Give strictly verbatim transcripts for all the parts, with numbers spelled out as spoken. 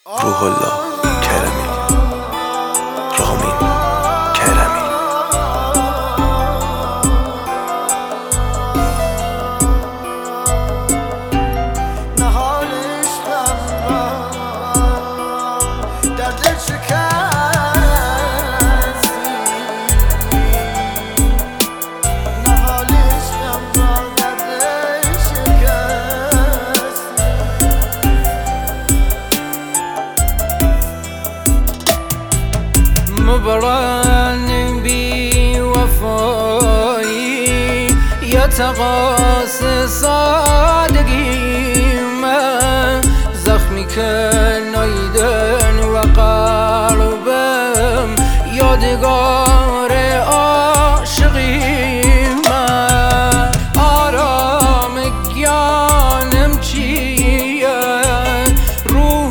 روح الله کرمی رامین کرمی مبرن بی وفایی یا تقاس سادگی من زخمی که نایدن و قلبم یادگار عاشقی من آرام گیانم چیه روح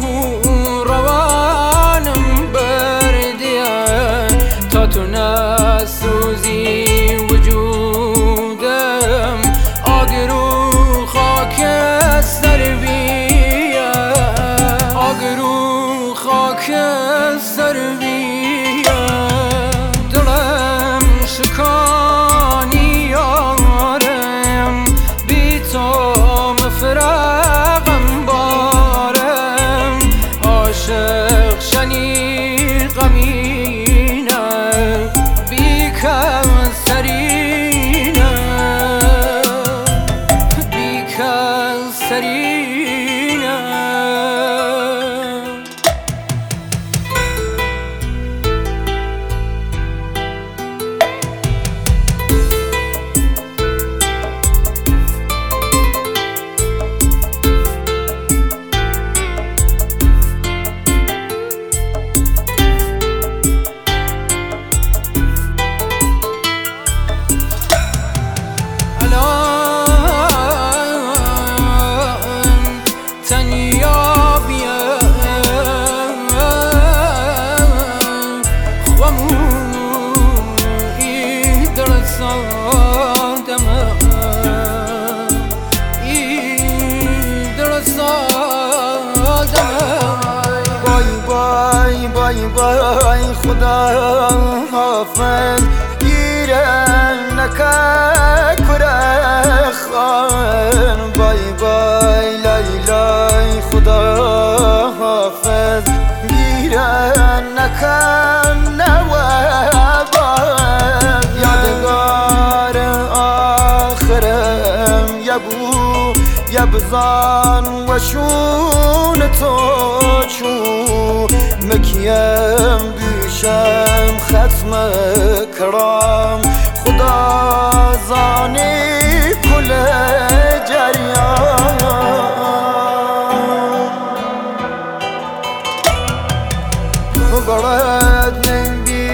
روانم بردیه تا تو نسوزی وجودم آگرو خاک سر بیه آگرو خاک سر بیه دلم شکانی یارم بی تو مفرقم بارم عاشق شنی غمینه بی کسرینه بی کسرینه بای بای بای خدا حافظ گیرن نکه کره خان بای بای لای لای خدا حافظ گیرن نکه نوابان یادگار آخرم یبو یبزان و شون تو چو مکیم بیشم ختم کرام خدا زانی کل جریان برد بی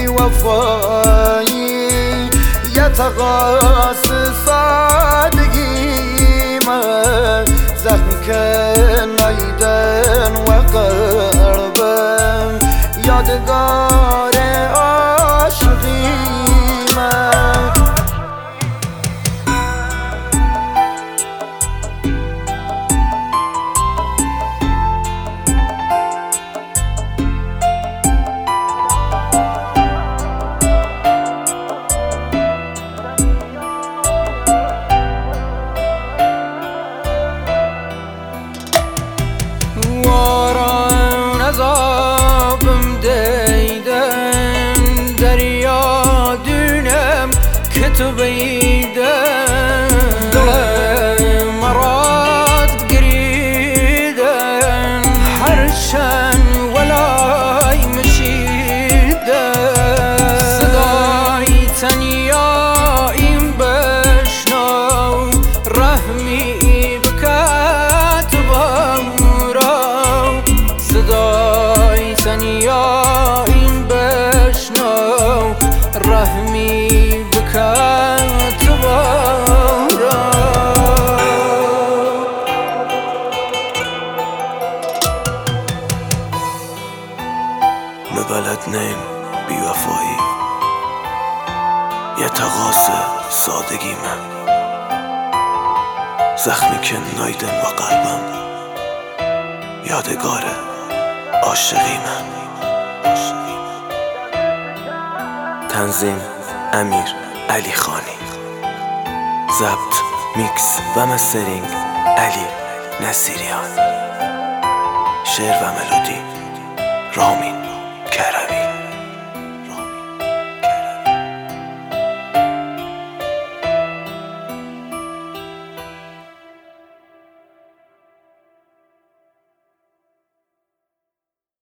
وفایی یتقاس سادگی من زخمی که نایدن و قلبم یادگار عاشقی من عذابم دیدن دریا دونم که تو بیدن دل مراد گریدن هرشن ولای مشیدن صدای تنیاییم بشنو رحمی بکت بامورا صدای تنیا این بشنو رحمی بکن تو بارا مبلد نیم بی وفایی یه تقاس سادگی من زخمی که نایدن و قلبم یادگاره عاشقیمه. تنظیم امیر علی خانی، ضبط میکس و مسترینگ علی نصیریان، شعر و ملودی رامین کرمی.